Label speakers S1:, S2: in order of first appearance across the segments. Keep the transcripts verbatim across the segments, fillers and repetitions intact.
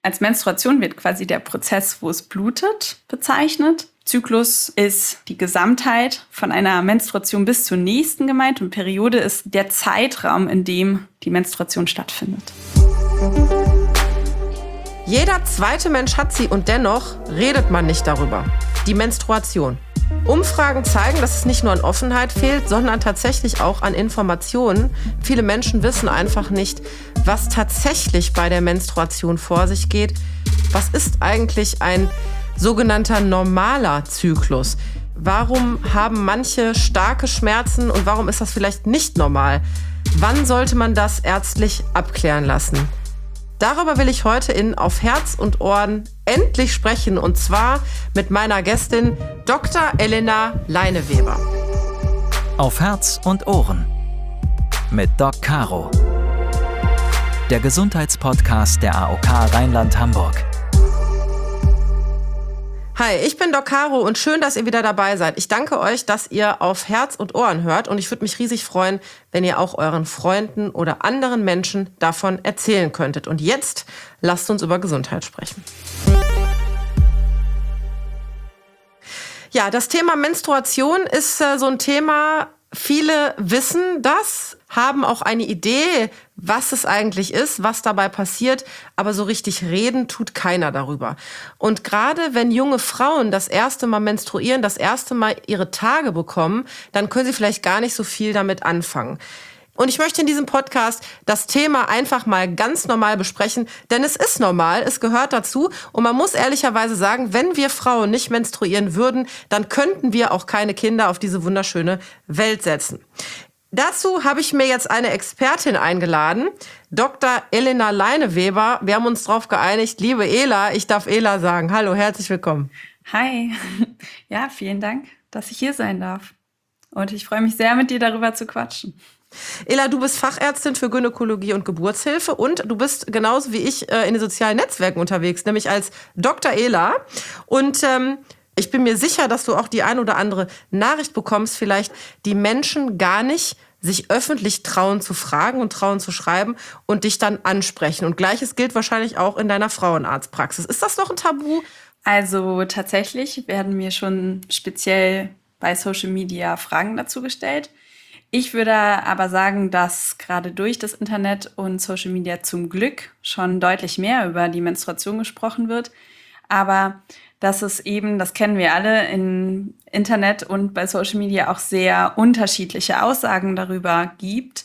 S1: Als Menstruation wird quasi der Prozess, wo es blutet, bezeichnet. Zyklus ist die Gesamtheit von einer Menstruation bis zur nächsten gemeint und Periode ist der Zeitraum, in dem die Menstruation stattfindet.
S2: Jeder zweite Mensch hat sie und dennoch redet man nicht darüber. Die Menstruation. Umfragen zeigen, dass es nicht nur an Offenheit fehlt, sondern tatsächlich auch an Informationen. Viele Menschen wissen einfach nicht, was tatsächlich bei der Menstruation vor sich geht. Was ist eigentlich ein sogenannter normaler Zyklus? Warum haben manche starke Schmerzen und warum ist das vielleicht nicht normal? Wann sollte man das ärztlich abklären lassen? Darüber will ich heute in Auf Herz und Ohren endlich sprechen und zwar mit meiner Gästin Doktor Elena Leineweber.
S3: Auf Herz und Ohren mit Doc Caro. Der Gesundheitspodcast der A O K Rheinland-Hamburg.
S2: Hi, ich bin Doc Caro und schön, dass ihr wieder dabei seid. Ich danke euch, dass ihr auf Herz und Ohren hört und ich würde mich riesig freuen, wenn ihr auch euren Freunden oder anderen Menschen davon erzählen könntet. Und jetzt lasst uns über Gesundheit sprechen. Ja, das Thema Menstruation ist äh, so ein Thema, viele wissen das, haben auch eine Idee, was es eigentlich ist, was dabei passiert, aber so richtig reden tut keiner darüber. Und gerade wenn junge Frauen das erste Mal menstruieren, das erste Mal ihre Tage bekommen, dann können sie vielleicht gar nicht so viel damit anfangen. Und ich möchte in diesem Podcast das Thema einfach mal ganz normal besprechen, denn es ist normal, es gehört dazu. Und man muss ehrlicherweise sagen, wenn wir Frauen nicht menstruieren würden, dann könnten wir auch keine Kinder auf diese wunderschöne Welt setzen. Dazu habe ich mir jetzt eine Expertin eingeladen, Doktor Elena Leineweber. Wir haben uns darauf geeinigt, liebe Ela, ich darf Ela sagen. Hallo, herzlich willkommen.
S1: Hi, ja, vielen Dank, dass ich hier sein darf. Und ich freue mich sehr, mit dir darüber zu quatschen.
S2: Ela, du bist Fachärztin für Gynäkologie und Geburtshilfe und du bist genauso wie ich in den sozialen Netzwerken unterwegs, nämlich als Doktor Ela. Und ähm, ich bin mir sicher, dass du auch die ein oder andere Nachricht bekommst, vielleicht die Menschen gar nicht sich öffentlich trauen zu fragen und trauen zu schreiben und dich dann ansprechen. Und Gleiches gilt wahrscheinlich auch in deiner Frauenarztpraxis. Ist das noch ein Tabu?
S1: Also tatsächlich werden mir schon speziell bei Social Media Fragen dazu gestellt. Ich würde aber sagen, dass gerade durch das Internet und Social Media zum Glück schon deutlich mehr über die Menstruation gesprochen wird. Aber dass es eben, das kennen wir alle, im Internet und bei Social Media auch sehr unterschiedliche Aussagen darüber gibt.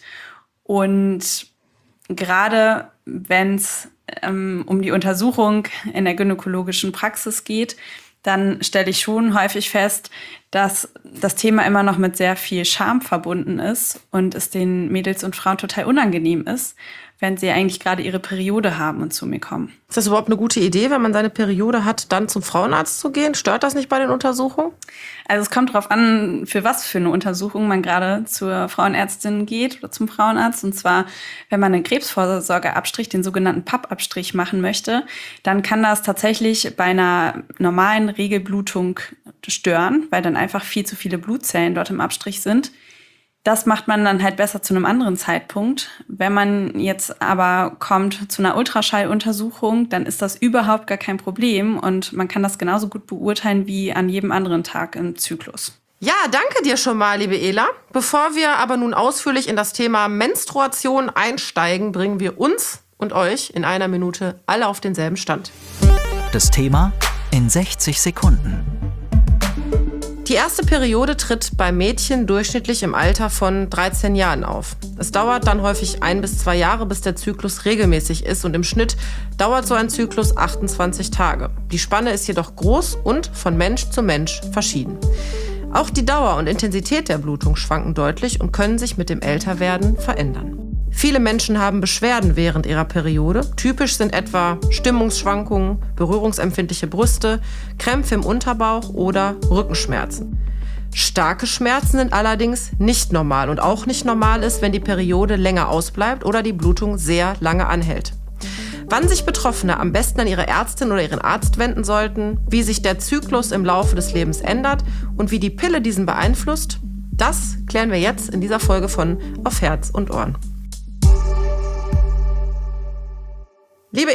S1: Und gerade wenn es ähm, um die Untersuchung in der gynäkologischen Praxis geht, dann stelle ich schon häufig fest, dass das Thema immer noch mit sehr viel Scham verbunden ist und es den Mädels und Frauen total unangenehm ist, wenn sie eigentlich gerade ihre Periode haben und zu mir kommen.
S2: Ist das überhaupt eine gute Idee, wenn man seine Periode hat, dann zum Frauenarzt zu gehen? Stört das nicht bei den Untersuchungen?
S1: Also es kommt darauf an, für was für eine Untersuchung man gerade zur Frauenärztin geht oder zum Frauenarzt. Und zwar, wenn man einen Krebsvorsorgeabstrich, den sogenannten P A P-Abstrich machen möchte, dann kann das tatsächlich bei einer normalen Regelblutung stören, weil dann einfach viel zu viele Blutzellen dort im Abstrich sind. Das macht man dann halt besser zu einem anderen Zeitpunkt. Wenn man jetzt aber kommt zu einer Ultraschalluntersuchung, dann ist das überhaupt gar kein Problem und man kann das genauso gut beurteilen wie an jedem anderen Tag im Zyklus.
S2: Ja, danke dir schon mal, liebe Ela. Bevor wir aber nun ausführlich in das Thema Menstruation einsteigen, bringen wir uns und euch in einer Minute alle auf denselben Stand.
S3: Das Thema in sechzig Sekunden.
S2: Die erste Periode tritt bei Mädchen durchschnittlich im Alter von dreizehn Jahren auf. Es dauert dann häufig ein bis zwei Jahre, bis der Zyklus regelmäßig ist und im Schnitt dauert so ein Zyklus achtundzwanzig Tage. Die Spanne ist jedoch groß und von Mensch zu Mensch verschieden. Auch die Dauer und Intensität der Blutung schwanken deutlich und können sich mit dem Älterwerden verändern. Viele Menschen haben Beschwerden während ihrer Periode. Typisch sind etwa Stimmungsschwankungen, berührungsempfindliche Brüste, Krämpfe im Unterbauch oder Rückenschmerzen. Starke Schmerzen sind allerdings nicht normal und auch nicht normal ist, wenn die Periode länger ausbleibt oder die Blutung sehr lange anhält. Wann sich Betroffene am besten an ihre Ärztin oder ihren Arzt wenden sollten, wie sich der Zyklus im Laufe des Lebens ändert und wie die Pille diesen beeinflusst, das klären wir jetzt in dieser Folge von Auf Herz und Ohren. Liebe Ela,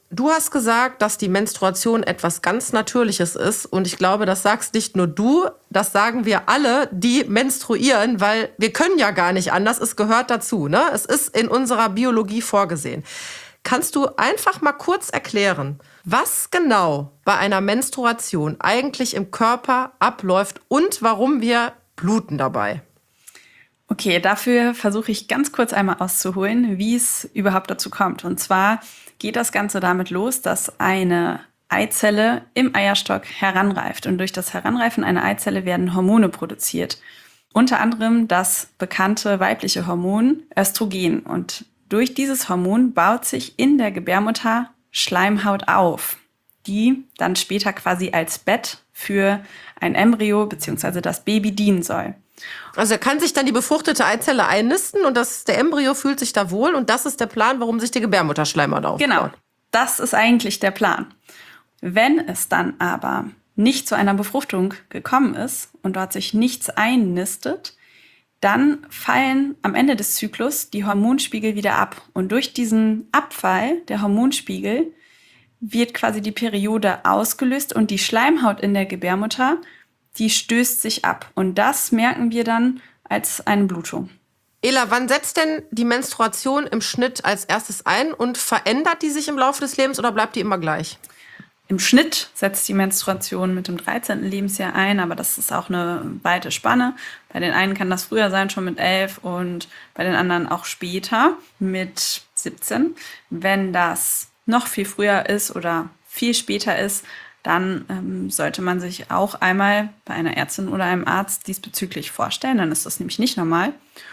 S2: Du hast gesagt, dass die Menstruation etwas ganz Natürliches ist. Und ich glaube, das sagst nicht nur du, das sagen wir alle, die menstruieren, weil wir können ja gar nicht anders. Es gehört dazu, ne? Es ist in unserer Biologie vorgesehen. Kannst du einfach mal kurz erklären, was genau bei einer Menstruation eigentlich im Körper abläuft und warum wir bluten dabei?
S1: Okay, dafür versuche ich ganz kurz einmal auszuholen, wie es überhaupt dazu kommt. Und zwar geht das Ganze damit los, dass eine Eizelle im Eierstock heranreift. Und durch das Heranreifen einer Eizelle werden Hormone produziert. Unter anderem das bekannte weibliche Hormon Östrogen. Und durch dieses Hormon baut sich in der Gebärmutter Schleimhaut auf, die dann später quasi als Bett für ein Embryo bzw. das Baby dienen soll.
S2: Also kann sich dann die befruchtete Eizelle einnisten und das, der Embryo fühlt sich da wohl und das ist der Plan, warum sich die Gebärmutterschleimhaut aufbaut.
S1: Genau, das ist eigentlich der Plan. Wenn es dann aber nicht zu einer Befruchtung gekommen ist und dort sich nichts einnistet, dann fallen am Ende des Zyklus die Hormonspiegel wieder ab. Und durch diesen Abfall der Hormonspiegel wird quasi die Periode ausgelöst und die Schleimhaut in der Gebärmutter, die stößt sich ab. Und das merken wir dann als eine Blutung.
S2: Ela, wann setzt denn die Menstruation im Schnitt als erstes ein und verändert die sich im Laufe des Lebens oder bleibt die immer gleich?
S1: Im Schnitt setzt die Menstruation mit dem dreizehnten Lebensjahr ein, aber das ist auch eine weite Spanne. Bei den einen kann das früher sein, schon mit elf, und bei den anderen auch später mit siebzehn. Wenn das noch viel früher ist oder viel später ist, dann ähm, sollte man sich auch einmal bei einer Ärztin oder einem Arzt diesbezüglich vorstellen. Dann ist das nämlich nicht normal.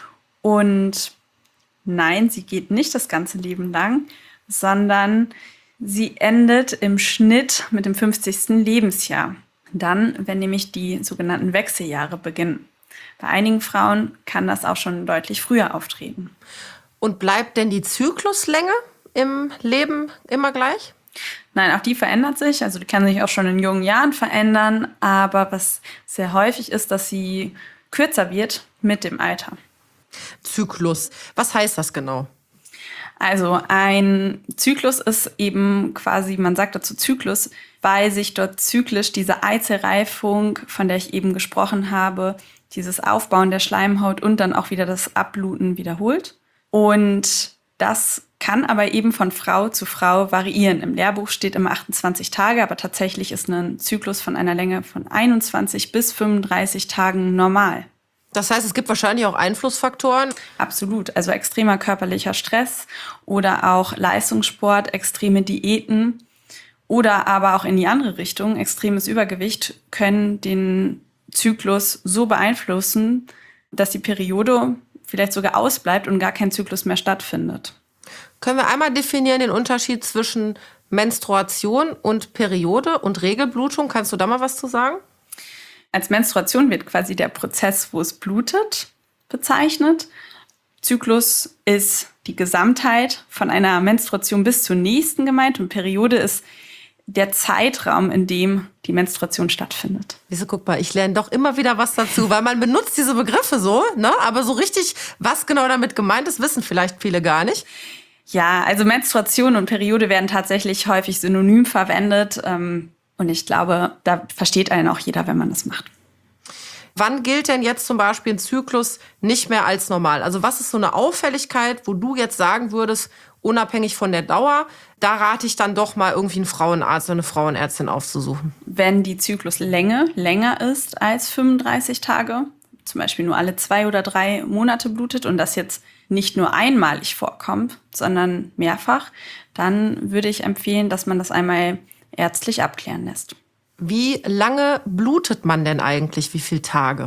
S1: Und nein, sie geht nicht das ganze Leben lang, sondern sie endet im Schnitt mit dem fünfzigsten Lebensjahr. Dann, wenn nämlich die sogenannten Wechseljahre beginnen. Bei einigen Frauen kann das auch schon deutlich früher auftreten.
S2: Und bleibt denn die Zykluslänge im Leben immer gleich?
S1: Nein, auch die verändert sich. Also die kann sich auch schon in jungen Jahren verändern. Aber was sehr häufig ist, dass sie kürzer wird mit dem Alter.
S2: Zyklus. Was heißt das genau?
S1: Also ein Zyklus ist eben quasi, man sagt dazu Zyklus, weil sich dort zyklisch diese Eizellreifung, von der ich eben gesprochen habe, dieses Aufbauen der Schleimhaut und dann auch wieder das Abbluten wiederholt. Und das kann aber eben von Frau zu Frau variieren. Im Lehrbuch steht immer achtundzwanzig Tage, aber tatsächlich ist ein Zyklus von einer Länge von einundzwanzig bis fünfunddreißig Tagen normal.
S2: Das heißt, es gibt wahrscheinlich auch Einflussfaktoren?
S1: Absolut. Also extremer körperlicher Stress oder auch Leistungssport, extreme Diäten oder aber auch in die andere Richtung, extremes Übergewicht, können den Zyklus so beeinflussen, dass die Periode vielleicht sogar ausbleibt und gar kein Zyklus mehr stattfindet.
S2: Können wir einmal definieren den Unterschied zwischen Menstruation und Periode und Regelblutung? Kannst du da mal was zu sagen?
S1: Als Menstruation wird quasi der Prozess, wo es blutet, bezeichnet. Zyklus ist die Gesamtheit von einer Menstruation bis zur nächsten gemeint und Periode ist der Zeitraum, in dem die Menstruation stattfindet.
S2: Wieso, guck mal, ich lerne doch immer wieder was dazu, weil man benutzt diese Begriffe so, ne? Aber so richtig, was genau damit gemeint ist, wissen vielleicht viele gar nicht.
S1: Ja, also Menstruation und Periode werden tatsächlich häufig synonym verwendet. Ähm, Und ich glaube, da versteht einen auch jeder, wenn man das macht.
S2: Wann gilt denn jetzt zum Beispiel ein Zyklus nicht mehr als normal? Also was ist so eine Auffälligkeit, wo du jetzt sagen würdest, unabhängig von der Dauer, da rate ich dann doch mal irgendwie einen Frauenarzt oder eine Frauenärztin aufzusuchen?
S1: Wenn die Zykluslänge länger ist als fünfunddreißig Tage, zum Beispiel nur alle zwei oder drei Monate blutet und das jetzt nicht nur einmalig vorkommt, sondern mehrfach, dann würde ich empfehlen, dass man das einmal ärztlich abklären lässt.
S2: Wie lange blutet man denn eigentlich? Wie viele Tage?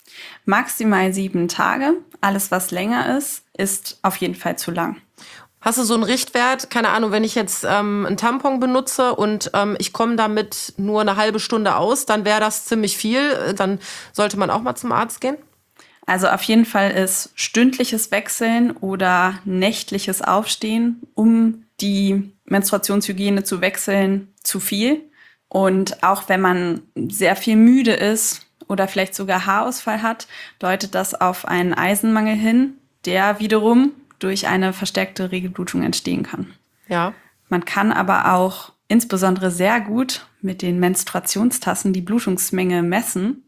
S1: Maximal sieben Tage. Alles, was länger ist, ist auf jeden Fall zu lang.
S2: Hast du so einen Richtwert? Keine Ahnung, wenn ich jetzt ähm, einen Tampon benutze und ähm, ich komme damit nur eine halbe Stunde aus, dann wäre das ziemlich viel. Dann sollte man auch mal zum Arzt gehen?
S1: Also auf jeden Fall ist stündliches Wechseln oder nächtliches Aufstehen, um die Menstruationshygiene zu wechseln, zu viel. Und auch wenn man sehr viel müde ist oder vielleicht sogar Haarausfall hat, deutet das auf einen Eisenmangel hin, der wiederum durch eine verstärkte Regelblutung entstehen kann.
S2: Ja.
S1: Man kann aber auch insbesondere sehr gut mit den Menstruationstassen die Blutungsmenge messen.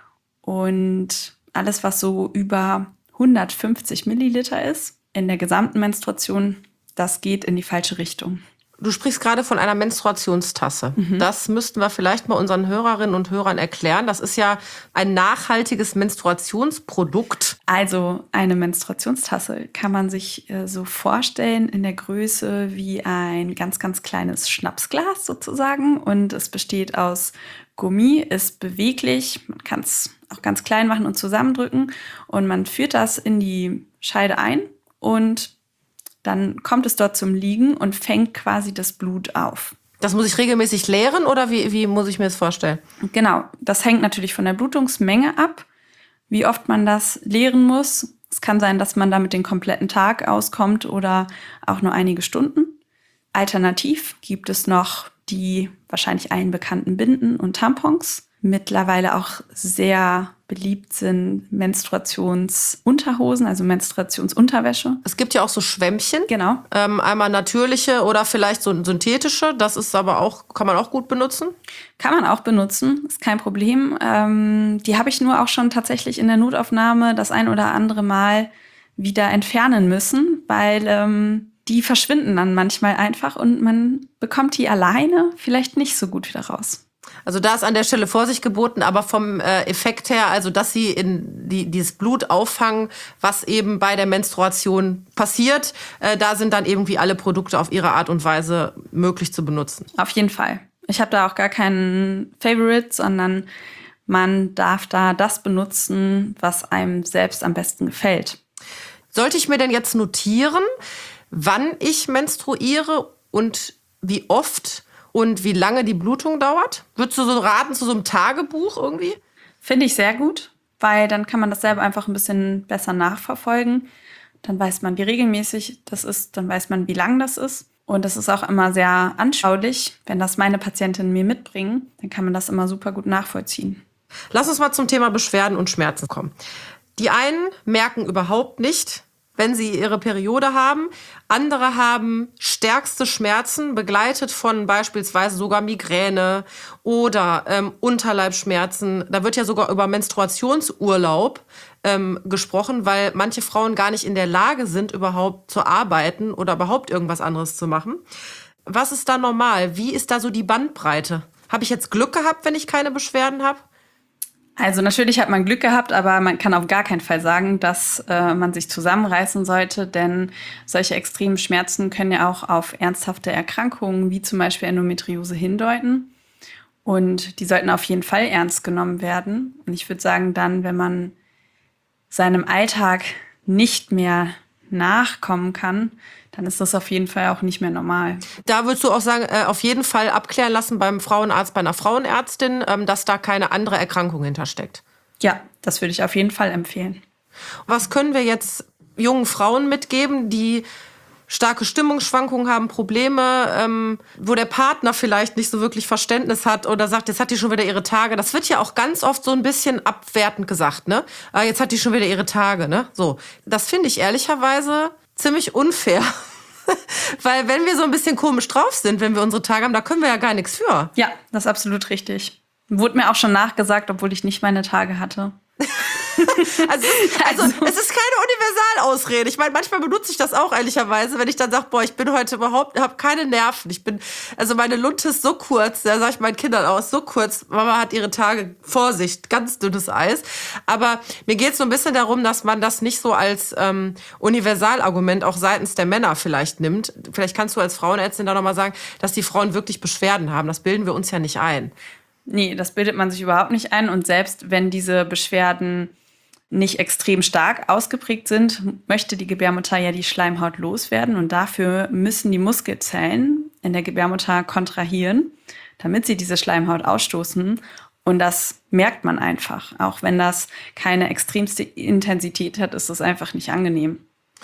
S1: Und alles, was so über hundertfünfzig Milliliter ist in der gesamten Menstruation, das geht in die falsche Richtung.
S2: Du sprichst gerade von einer Menstruationstasse. Mhm. Das müssten wir vielleicht mal unseren Hörerinnen und Hörern erklären. Das ist ja ein nachhaltiges Menstruationsprodukt.
S1: Also eine Menstruationstasse kann man sich äh, so vorstellen in der Größe wie ein ganz, ganz kleines Schnapsglas sozusagen. Und es besteht aus Gummi, ist beweglich. Man kann es auch ganz klein machen und zusammendrücken. Und man führt das in die Scheide ein und dann kommt es dort zum Liegen und fängt quasi das Blut auf.
S2: Das muss ich regelmäßig leeren oder wie, wie muss ich mir das vorstellen?
S1: Genau, das hängt natürlich von der Blutungsmenge ab, wie oft man das leeren muss. Es kann sein, dass man damit den kompletten Tag auskommt oder auch nur einige Stunden. Alternativ gibt es noch die wahrscheinlich allen bekannten Binden und Tampons. Mittlerweile auch sehr beliebt sind Menstruationsunterhosen, also Menstruationsunterwäsche.
S2: Es gibt ja auch so Schwämmchen.
S1: Genau.
S2: Ähm, einmal natürliche oder vielleicht so synthetische. Das ist aber auch, kann man auch gut benutzen?
S1: Kann man auch benutzen, ist kein Problem. Ähm, die habe ich nur auch schon tatsächlich in der Notaufnahme das ein oder andere Mal wieder entfernen müssen, weil ähm, die verschwinden dann manchmal einfach und man bekommt die alleine vielleicht nicht so gut wieder raus.
S2: Also da ist an der Stelle Vorsicht geboten, aber vom äh, Effekt her, also dass sie in die, dieses Blut auffangen, was eben bei der Menstruation passiert, äh, da sind dann irgendwie alle Produkte auf ihre Art und Weise möglich zu benutzen.
S1: Auf jeden Fall. Ich habe da auch gar keinen Favorite, sondern man darf da das benutzen, was einem selbst am besten gefällt.
S2: Sollte ich mir denn jetzt notieren, wann ich menstruiere und wie oft und wie lange die Blutung dauert? Würdest du so raten zu so einem Tagebuch irgendwie?
S1: Finde ich sehr gut, weil dann kann man das selber einfach ein bisschen besser nachverfolgen. Dann weiß man, wie regelmäßig das ist, dann weiß man, wie lang das ist. Und das ist auch immer sehr anschaulich. Wenn das meine Patientinnen mir mitbringen, dann kann man das immer super gut nachvollziehen.
S2: Lass uns mal zum Thema Beschwerden und Schmerzen kommen. Die einen merken überhaupt nicht, wenn sie ihre Periode haben. Andere haben stärkste Schmerzen, begleitet von beispielsweise sogar Migräne oder ähm, Unterleibsschmerzen. Da wird ja sogar über Menstruationsurlaub ähm, gesprochen, weil manche Frauen gar nicht in der Lage sind, überhaupt zu arbeiten oder überhaupt irgendwas anderes zu machen. Was ist da normal? Wie ist da so die Bandbreite? Habe ich jetzt Glück gehabt, wenn ich keine Beschwerden habe?
S1: Also natürlich hat man Glück gehabt, aber man kann auf gar keinen Fall sagen, dass äh, man sich zusammenreißen sollte, denn solche extremen Schmerzen können ja auch auf ernsthafte Erkrankungen wie zum Beispiel Endometriose hindeuten. Und die sollten auf jeden Fall ernst genommen werden. Und ich würde sagen, dann, wenn man seinem Alltag nicht mehr nachkommen kann, dann ist das auf jeden Fall auch nicht mehr normal.
S2: Da würdest du auch sagen, äh, auf jeden Fall abklären lassen beim Frauenarzt, bei einer Frauenärztin, ähm, dass da keine andere Erkrankung hintersteckt.
S1: Ja, das würde ich auf jeden Fall empfehlen.
S2: Was können wir jetzt jungen Frauen mitgeben, die starke Stimmungsschwankungen haben, Probleme, ähm, wo der Partner vielleicht nicht so wirklich Verständnis hat oder sagt, jetzt hat die schon wieder ihre Tage. Das wird ja auch ganz oft so ein bisschen abwertend gesagt, ne? Ah, jetzt hat die schon wieder ihre Tage, ne? So, das finde ich ehrlicherweise ziemlich unfair. Weil wenn wir so ein bisschen komisch drauf sind, wenn wir unsere Tage haben, da können wir ja gar nichts für.
S1: Ja, das ist absolut richtig. Wurde mir auch schon nachgesagt, obwohl ich nicht meine Tage hatte.
S2: Also, also, also es ist keine Universalausrede. Ich meine, manchmal benutze ich das auch ehrlicherweise, wenn ich dann sage, boah, ich bin heute überhaupt, habe keine Nerven. Ich bin, also meine Lunte ist so kurz, da sage ich meinen Kindern aus, so kurz. Mama hat ihre Tage, Vorsicht, ganz dünnes Eis. Aber mir geht es so ein bisschen darum, dass man das nicht so als ähm, Universalargument auch seitens der Männer vielleicht nimmt. Vielleicht kannst du als Frauenärztin da nochmal sagen, dass die Frauen wirklich Beschwerden haben. Das bilden wir uns ja nicht ein.
S1: Nee, das bildet man sich überhaupt nicht ein. Und selbst wenn diese Beschwerden nicht extrem stark ausgeprägt sind, möchte die Gebärmutter ja die Schleimhaut loswerden. Und dafür müssen die Muskelzellen in der Gebärmutter kontrahieren, damit sie diese Schleimhaut ausstoßen. Und das merkt man einfach. Auch wenn das keine extremste Intensität hat, ist es einfach nicht angenehm.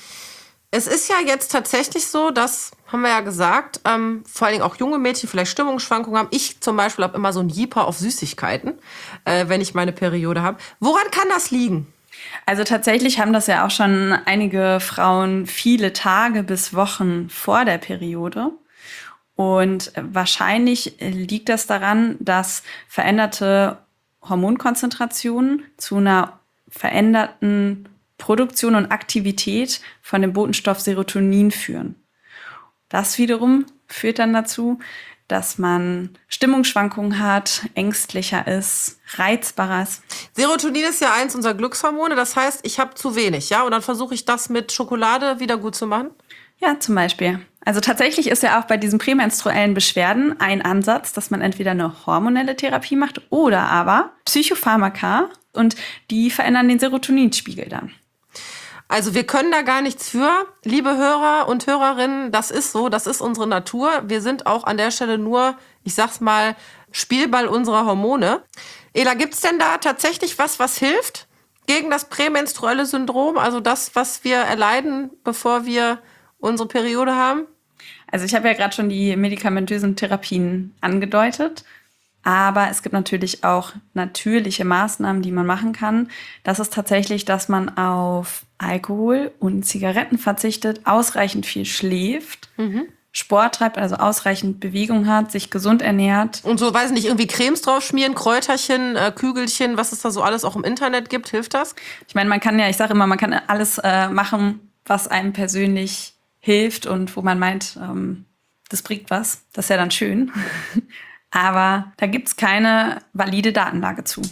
S2: Es ist ja jetzt tatsächlich so, dass, haben wir ja gesagt, ähm, vor allen Dingen auch junge Mädchen vielleicht Stimmungsschwankungen haben. Ich zum Beispiel habe immer so ein Jeeper auf Süßigkeiten, äh, wenn ich meine Periode habe. Woran kann das liegen?
S1: Also tatsächlich haben das ja auch schon einige Frauen viele Tage bis Wochen vor der Periode. Und wahrscheinlich liegt das daran, dass veränderte Hormonkonzentrationen zu einer veränderten Produktion und Aktivität von dem Botenstoff Serotonin führen. Das wiederum führt dann dazu, dass man Stimmungsschwankungen hat, ängstlicher ist, reizbarer ist.
S2: Serotonin ist ja eins unserer Glückshormone, das heißt, ich habe zu wenig, ja? Und dann versuche ich das mit Schokolade wieder gut zu machen?
S1: Ja, zum Beispiel. Also tatsächlich ist ja auch bei diesen prämenstruellen Beschwerden ein Ansatz, dass man entweder eine hormonelle Therapie macht oder aber Psychopharmaka und die verändern den Serotoninspiegel dann.
S2: Also wir können da gar nichts für, liebe Hörer und Hörerinnen, das ist so, das ist unsere Natur. Wir sind auch an der Stelle nur, ich sag's mal, Spielball unserer Hormone. Ela, gibt's denn da tatsächlich was, was hilft gegen das prämenstruelle Syndrom, also das, was wir erleiden, bevor wir unsere Periode haben?
S1: Also ich habe ja gerade schon die medikamentösen Therapien angedeutet. Aber es gibt natürlich auch natürliche Maßnahmen, die man machen kann. Das ist tatsächlich, dass man auf Alkohol und Zigaretten verzichtet, ausreichend viel schläft, mhm. Sport treibt, also ausreichend Bewegung hat, sich gesund ernährt.
S2: Und so, weiß nicht, irgendwie Cremes drauf schmieren, Kräuterchen, äh, Kügelchen, was es da so alles auch im Internet gibt, hilft das?
S1: Ich meine, man kann ja, ich sage immer, man kann alles äh, machen, was einem persönlich hilft und wo man meint, ähm, das bringt was. Das ist ja dann schön. Aber da gibt es keine valide Datenlage zu.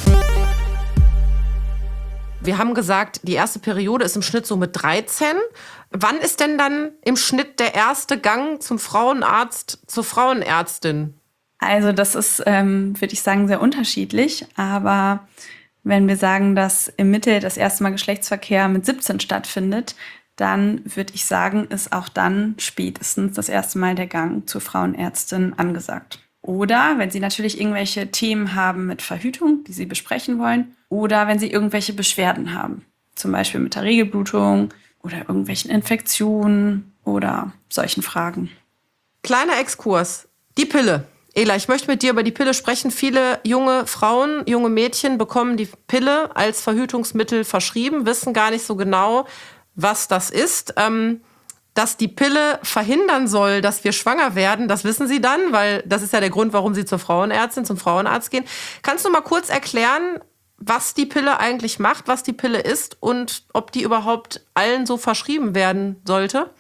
S2: Wir haben gesagt, die erste Periode ist im Schnitt so mit dreizehn. Wann ist denn dann im Schnitt der erste Gang zum Frauenarzt, zur Frauenärztin?
S1: Also das ist, ähm, würde ich sagen, sehr unterschiedlich. Aber wenn wir sagen, dass im Mittel das erste Mal Geschlechtsverkehr mit siebzehn stattfindet, dann würde ich sagen, ist auch dann spätestens das erste Mal der Gang zur Frauenärztin angesagt. Oder wenn Sie natürlich irgendwelche Themen haben mit Verhütung, die Sie besprechen wollen, oder wenn Sie irgendwelche Beschwerden haben, zum Beispiel mit der Regelblutung oder irgendwelchen Infektionen oder solchen Fragen.
S2: Kleiner Exkurs. Die Pille. Ela, ich möchte mit dir über die Pille sprechen. Viele junge Frauen, junge Mädchen bekommen die Pille als Verhütungsmittel verschrieben, wissen gar nicht so genau, was das ist. Ähm, dass die Pille verhindern soll, dass wir schwanger werden, das wissen sie dann, weil das ist ja der Grund, warum sie zur Frauenärztin, zum Frauenarzt gehen. Kannst du mal kurz erklären, was die Pille eigentlich macht, was die Pille ist und ob die überhaupt allen so verschrieben werden sollte?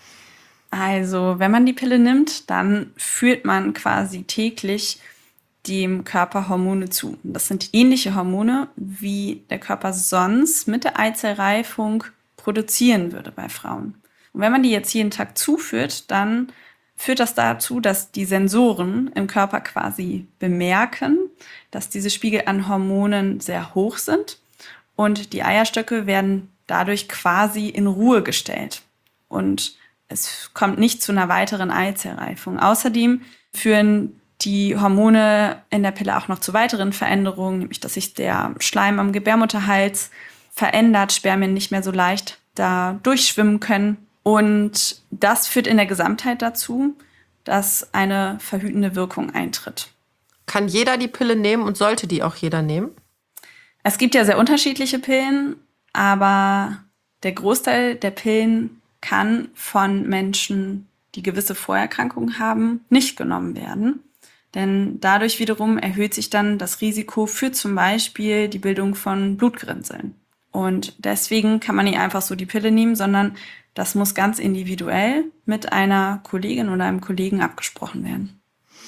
S1: Also, wenn man die Pille nimmt, dann führt man quasi täglich dem Körper Hormone zu. Das sind ähnliche Hormone, wie der Körper sonst mit der Eizellreifung produzieren würde bei Frauen. Und wenn man die jetzt jeden Tag zuführt, dann führt das dazu, dass die Sensoren im Körper quasi bemerken, dass diese Spiegel an Hormonen sehr hoch sind und die Eierstöcke werden dadurch quasi in Ruhe gestellt. Und es kommt nicht zu einer weiteren Eizellreifung. Außerdem führen die Hormone in der Pille auch noch zu weiteren Veränderungen, nämlich dass sich der Schleim am Gebärmutterhals verändert, Spermien nicht mehr so leicht da durchschwimmen können. Und das führt in der Gesamtheit dazu, dass eine verhütende Wirkung eintritt.
S2: Kann jeder die Pille nehmen und sollte die auch jeder nehmen?
S1: Es gibt ja sehr unterschiedliche Pillen, aber der Großteil der Pillen kann von Menschen, die gewisse Vorerkrankungen haben, nicht genommen werden. Denn dadurch wiederum erhöht sich dann das Risiko für zum Beispiel die Bildung von Blutgrinnseln. Und deswegen kann man nicht einfach so die Pille nehmen, sondern das muss ganz individuell mit einer Kollegin oder einem Kollegen abgesprochen werden.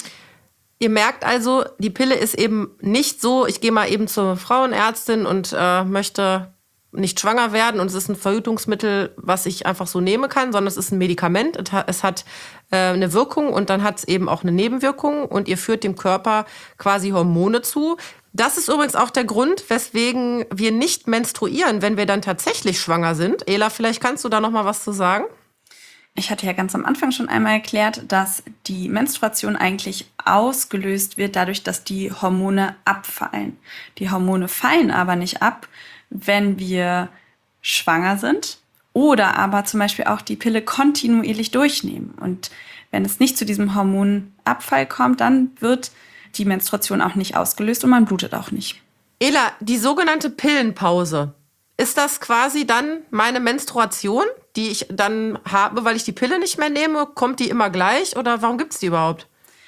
S2: Ihr merkt also, die Pille ist eben nicht so, ich gehe mal eben zur Frauenärztin und äh, möchte nicht schwanger werden und es ist ein Verhütungsmittel, was ich einfach so nehmen kann, sondern es ist ein Medikament. Es hat äh, eine Wirkung und dann hat es eben auch eine Nebenwirkung und ihr führt dem Körper quasi Hormone zu. Das ist übrigens auch der Grund, weswegen wir nicht menstruieren, wenn wir dann tatsächlich schwanger sind. Ela, vielleicht kannst du da noch mal was zu sagen?
S1: Ich hatte ja ganz am Anfang schon einmal erklärt, dass die Menstruation eigentlich ausgelöst wird dadurch, dass die Hormone abfallen. Die Hormone fallen aber nicht ab, wenn wir schwanger sind oder aber zum Beispiel auch die Pille kontinuierlich durchnehmen. Und wenn es nicht zu diesem Hormonabfall kommt, dann wird die Menstruation auch nicht ausgelöst und man blutet auch nicht.
S2: Ela, die sogenannte Pillenpause, ist das quasi dann meine Menstruation? die ich dann habe, weil ich die Pille nicht mehr nehme? Kommt die immer gleich oder warum gibt es die überhaupt?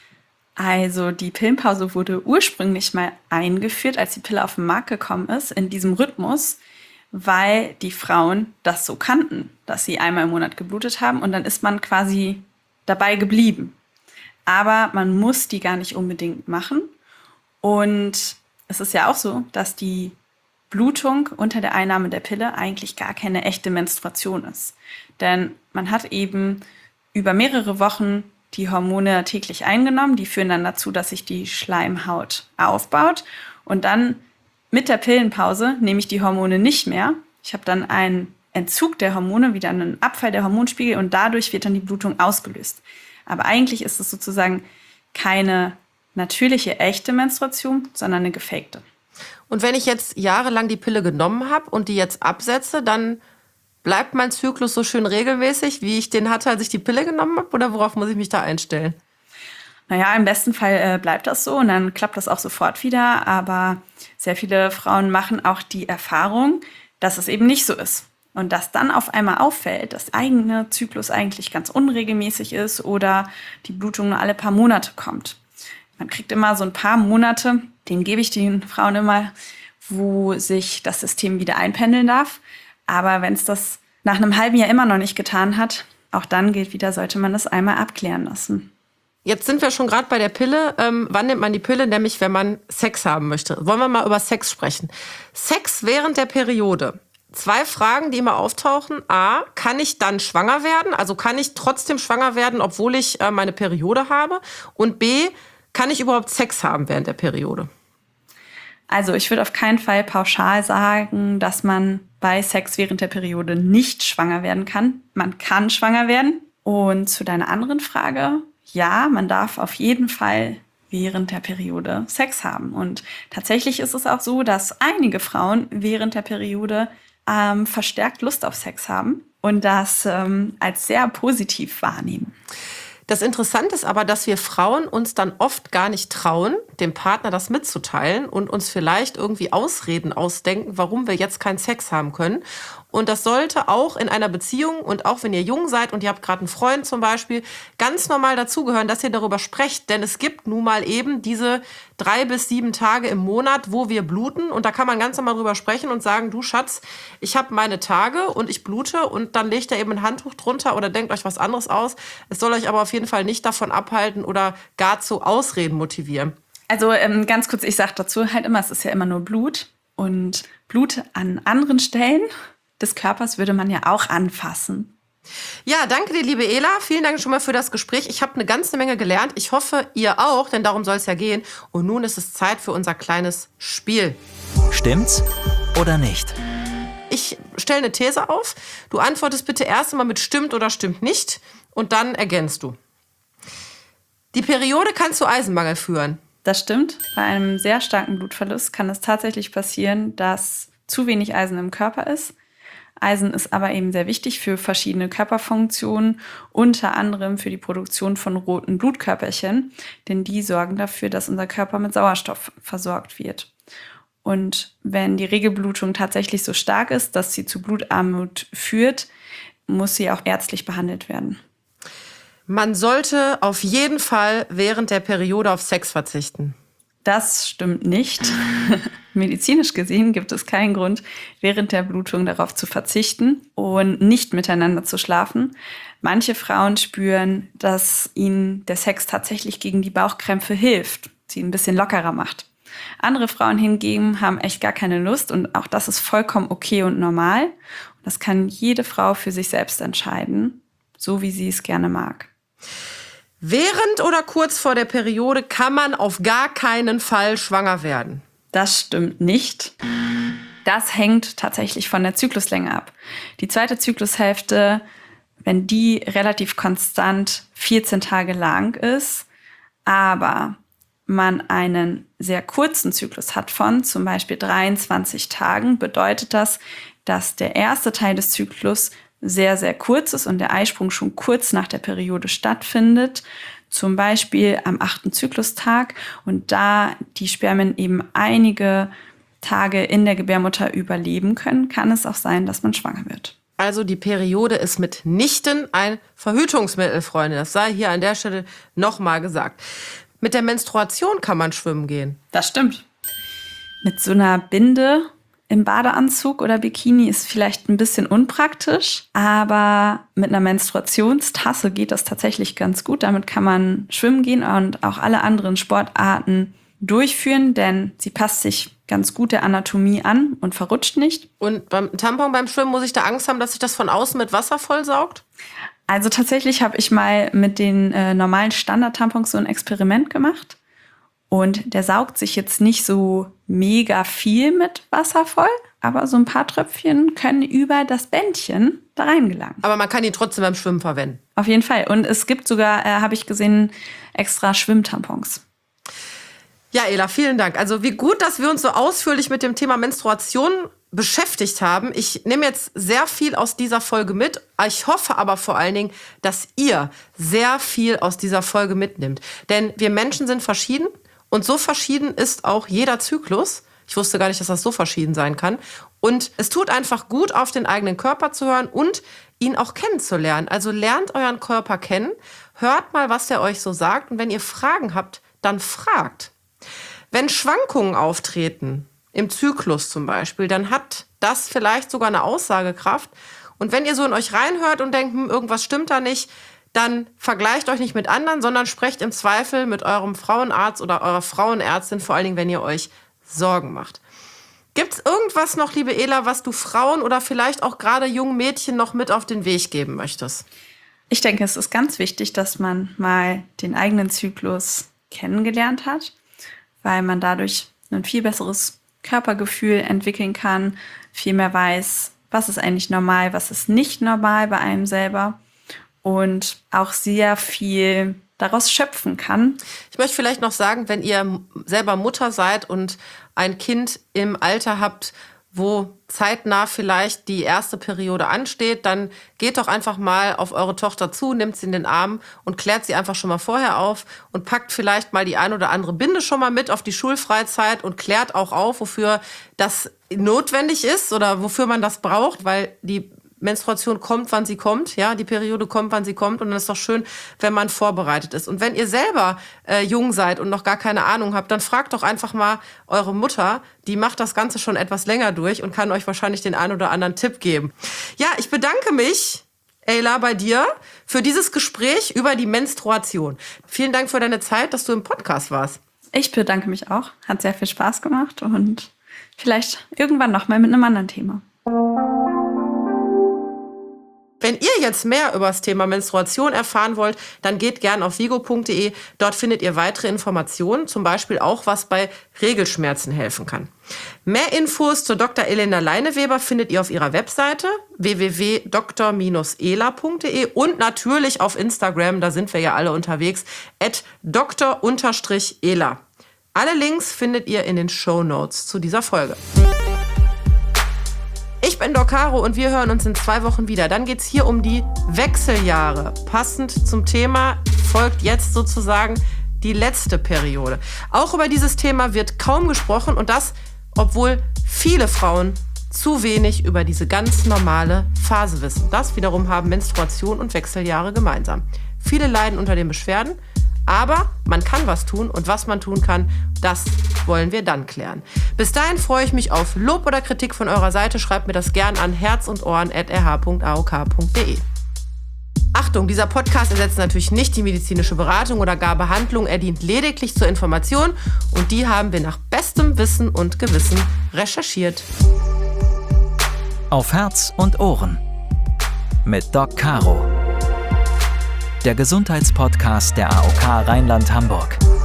S1: Also die Pillenpause wurde ursprünglich mal eingeführt, als die Pille auf den Markt gekommen ist, in diesem Rhythmus, weil die Frauen das so kannten, dass sie einmal im Monat geblutet haben und dann ist man quasi dabei geblieben. Aber man muss die gar nicht unbedingt machen. Und es ist ja auch so, dass die Blutung unter der Einnahme der Pille eigentlich gar keine echte Menstruation ist. Denn man hat eben über mehrere Wochen die Hormone täglich eingenommen. Die führen dann dazu, dass sich die Schleimhaut aufbaut. Und dann mit der Pillenpause nehme ich die Hormone nicht mehr. Ich habe dann einen Entzug der Hormone, wieder einen Abfall der Hormonspiegel und dadurch wird dann die Blutung ausgelöst. Aber eigentlich ist es sozusagen keine natürliche, echte Menstruation, sondern eine gefakte.
S2: Und wenn ich jetzt jahrelang die Pille genommen habe und die jetzt absetze, dann bleibt mein Zyklus so schön regelmäßig, wie ich den hatte, als ich die Pille genommen habe? Oder worauf muss ich mich da einstellen?
S1: Naja, im besten Fall äh, bleibt das so und dann klappt das auch sofort wieder. Aber sehr viele Frauen machen auch die Erfahrung, dass es eben nicht so ist. Und dass dann auf einmal auffällt, dass der eigene Zyklus eigentlich ganz unregelmäßig ist oder die Blutung nur alle paar Monate kommt. Man kriegt immer so ein paar Monate, den gebe ich den Frauen immer, wo sich das System wieder einpendeln darf. Aber wenn es das nach einem halben Jahr immer noch nicht getan hat, auch dann gilt wieder, sollte man das einmal abklären lassen.
S2: Jetzt sind wir schon gerade bei der Pille. Ähm, wann nimmt man die Pille? Nämlich, wenn man Sex haben möchte. Wollen wir mal über Sex sprechen? Sex während der Periode. Zwei Fragen, die immer auftauchen. A, kann ich dann schwanger werden? Also kann ich trotzdem schwanger werden, obwohl ich äh, meine Periode habe? Und B, kann ich überhaupt Sex haben während der Periode?
S1: Also ich würde auf keinen Fall pauschal sagen, dass man bei Sex während der Periode nicht schwanger werden kann. Man kann schwanger werden. Und zu deiner anderen Frage, ja, man darf auf jeden Fall während der Periode Sex haben. Und tatsächlich ist es auch so, dass einige Frauen während der Periode ähm, verstärkt Lust auf Sex haben und das ähm, als sehr positiv wahrnehmen.
S2: Das Interessante ist aber, dass wir Frauen uns dann oft gar nicht trauen, dem Partner das mitzuteilen und uns vielleicht irgendwie Ausreden ausdenken, warum wir jetzt keinen Sex haben können. Und das sollte auch in einer Beziehung und auch wenn ihr jung seid und ihr habt gerade einen Freund zum Beispiel, ganz normal dazugehören, dass ihr darüber sprecht. Denn es gibt nun mal eben diese drei bis sieben Tage im Monat, wo wir bluten. Und da kann man ganz normal drüber sprechen und sagen, du Schatz, ich habe meine Tage und ich blute. Und dann legt ihr eben ein Handtuch drunter oder denkt euch was anderes aus. Es soll euch aber auf jeden Fall nicht davon abhalten oder gar zu Ausreden motivieren.
S1: Also ähm, ganz kurz, ich sage dazu halt immer, es ist ja immer nur Blut. Und Blut an anderen Stellen des Körpers würde man ja auch anfassen.
S2: Ja, danke dir, liebe Ela. Vielen Dank schon mal für das Gespräch. Ich habe eine ganze Menge gelernt. Ich hoffe, ihr auch, denn darum soll es ja gehen. Und nun ist es Zeit für unser kleines Spiel.
S3: Stimmt's oder nicht?
S2: Ich stelle eine These auf. Du antwortest bitte erst einmal mit stimmt oder stimmt nicht. Und dann ergänzt du. Die Periode kann zu Eisenmangel führen.
S1: Das stimmt. Bei einem sehr starken Blutverlust kann es tatsächlich passieren, dass zu wenig Eisen im Körper ist. Eisen ist aber eben sehr wichtig für verschiedene Körperfunktionen, unter anderem für die Produktion von roten Blutkörperchen, denn die sorgen dafür, dass unser Körper mit Sauerstoff versorgt wird. Und wenn die Regelblutung tatsächlich so stark ist, dass sie zu Blutarmut führt, muss sie auch ärztlich behandelt werden.
S2: Man sollte auf jeden Fall während der Periode auf Sex verzichten.
S1: Das stimmt nicht. Medizinisch gesehen gibt es keinen Grund, während der Blutung darauf zu verzichten und nicht miteinander zu schlafen. Manche Frauen spüren, dass ihnen der Sex tatsächlich gegen die Bauchkrämpfe hilft, sie ein bisschen lockerer macht. Andere Frauen hingegen haben echt gar keine Lust und auch das ist vollkommen okay und normal. Und das kann jede Frau für sich selbst entscheiden, so wie sie es gerne mag.
S2: Während oder kurz vor der Periode kann man auf gar keinen Fall schwanger werden.
S1: Das stimmt nicht. Das hängt tatsächlich von der Zykluslänge ab. Die zweite Zyklushälfte, wenn die relativ konstant vierzehn Tage lang ist, aber man einen sehr kurzen Zyklus hat von zum Beispiel dreiundzwanzig Tagen, bedeutet das, dass der erste Teil des Zyklus sehr, sehr kurz ist und der Eisprung schon kurz nach der Periode stattfindet, zum Beispiel am achten Zyklustag und da die Spermien eben einige Tage in der Gebärmutter überleben können, kann es auch sein, dass man schwanger wird.
S2: Also die Periode ist mitnichten ein Verhütungsmittel, Freunde. Das sei hier an der Stelle nochmal gesagt. Mit der Menstruation kann man schwimmen gehen.
S1: Das stimmt. Mit so einer Binde im Badeanzug oder Bikini ist vielleicht ein bisschen unpraktisch, aber mit einer Menstruationstasse geht das tatsächlich ganz gut. Damit kann man schwimmen gehen und auch alle anderen Sportarten durchführen, denn sie passt sich ganz gut der Anatomie an und verrutscht nicht.
S2: Und beim Tampon beim Schwimmen muss ich da Angst haben, dass sich das von außen mit Wasser vollsaugt?
S1: Also tatsächlich habe ich mal mit den äh, normalen Standard-Tampons so ein Experiment gemacht. Und der saugt sich jetzt nicht so mega viel mit Wasser voll, aber so ein paar Tröpfchen können über das Bändchen da reingelangen.
S2: Aber man kann ihn trotzdem beim Schwimmen verwenden.
S1: Auf jeden Fall. Und es gibt sogar, äh, habe ich gesehen, extra Schwimmtampons.
S2: Ja, Ela, vielen Dank. Also wie gut, dass wir uns so ausführlich mit dem Thema Menstruation beschäftigt haben. Ich nehme jetzt sehr viel aus dieser Folge mit. Ich hoffe aber vor allen Dingen, dass ihr sehr viel aus dieser Folge mitnimmt. Denn wir Menschen sind verschieden. Und so verschieden ist auch jeder Zyklus. Ich wusste gar nicht, dass das so verschieden sein kann. Und es tut einfach gut, auf den eigenen Körper zu hören und ihn auch kennenzulernen. Also lernt euren Körper kennen, hört mal, was der euch so sagt. Und wenn ihr Fragen habt, dann fragt. Wenn Schwankungen auftreten, im Zyklus zum Beispiel, dann hat das vielleicht sogar eine Aussagekraft. Und wenn ihr so in euch reinhört und denkt, hm, irgendwas stimmt da nicht, dann vergleicht euch nicht mit anderen, sondern sprecht im Zweifel mit eurem Frauenarzt oder eurer Frauenärztin, vor allen Dingen, wenn ihr euch Sorgen macht. Gibt es irgendwas noch, liebe Ela, was du Frauen oder vielleicht auch gerade jungen Mädchen noch mit auf den Weg geben möchtest?
S1: Ich denke, es ist ganz wichtig, dass man mal den eigenen Zyklus kennengelernt hat, weil man dadurch ein viel besseres Körpergefühl entwickeln kann, viel mehr weiß, was ist eigentlich normal, was ist nicht normal bei einem selber. Und auch sehr viel daraus schöpfen kann.
S2: Ich möchte vielleicht noch sagen, wenn ihr selber Mutter seid und ein Kind im Alter habt, wo zeitnah vielleicht die erste Periode ansteht, dann geht doch einfach mal auf eure Tochter zu, nimmt sie in den Arm und klärt sie einfach schon mal vorher auf und packt vielleicht mal die ein oder andere Binde schon mal mit auf die Schulfreizeit und klärt auch auf, wofür das notwendig ist oder wofür man das braucht, weil die Menstruation kommt, wann sie kommt, ja, die Periode kommt, wann sie kommt und dann ist doch schön, wenn man vorbereitet ist. Und wenn ihr selber äh, jung seid und noch gar keine Ahnung habt, dann fragt doch einfach mal eure Mutter, die macht das Ganze schon etwas länger durch und kann euch wahrscheinlich den einen oder anderen Tipp geben. Ja, ich bedanke mich, Ela, bei dir für dieses Gespräch über die Menstruation. Vielen Dank für deine Zeit, dass du im Podcast warst.
S1: Ich bedanke mich auch, hat sehr viel Spaß gemacht und vielleicht irgendwann noch mal mit einem anderen Thema.
S2: Wenn ihr jetzt mehr über das Thema Menstruation erfahren wollt, dann geht gern auf vigo punkt de. Dort findet ihr weitere Informationen, zum Beispiel auch, was bei Regelschmerzen helfen kann. Mehr Infos zur Doktor Elena Leineweber findet ihr auf ihrer Webseite w w w punkt doktor ela punkt de und natürlich auf Instagram, da sind wir ja alle unterwegs, at doktor ela. Alle Links findet ihr in den Shownotes zu dieser Folge. Ich bin Doc Caro und wir hören uns in zwei Wochen wieder. Dann geht's hier um die Wechseljahre. Passend zum Thema folgt jetzt sozusagen die letzte Periode. Auch über dieses Thema wird kaum gesprochen und das, obwohl viele Frauen zu wenig über diese ganz normale Phase wissen. Das wiederum haben Menstruation und Wechseljahre gemeinsam. Viele leiden unter den Beschwerden, aber man kann was tun und was man tun kann, das wollen wir dann klären. Bis dahin freue ich mich auf Lob oder Kritik von eurer Seite. Schreibt mir das gern an herz und ohren at r h punkt a o k punkt de. Achtung, dieser Podcast ersetzt natürlich nicht die medizinische Beratung oder gar Behandlung. Er dient lediglich zur Information und die haben wir nach bestem Wissen und Gewissen recherchiert.
S3: Auf Herz und Ohren mit Doc Caro. Der Gesundheitspodcast der A O K Rheinland-Hamburg.